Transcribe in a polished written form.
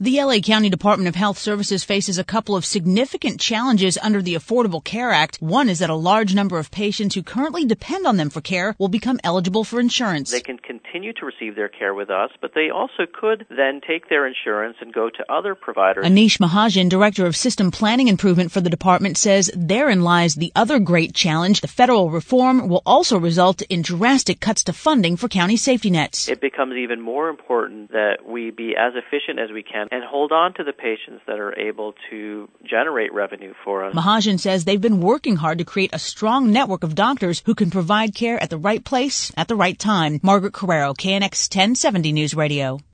The LA County Department of Health Services faces a couple of significant challenges under the Affordable Care Act. One is that a large number of patients who currently depend on them for care will become eligible for insurance. They can continue to receive their care with us, but they also could then take their insurance and go to other providers. Anish Mahajan, Director of System Planning Improvement for the department, says therein lies the other great challenge. The federal reform will also result in drastic cuts to funding for county safety nets. It becomes even more important that we be as efficient as we can and hold on to the patients that are able to generate revenue for us. Mahajan says they've been working hard to create a strong network of doctors who can provide care at the right place at the right time. Margaret Carrero, KNX 1070 News Radio.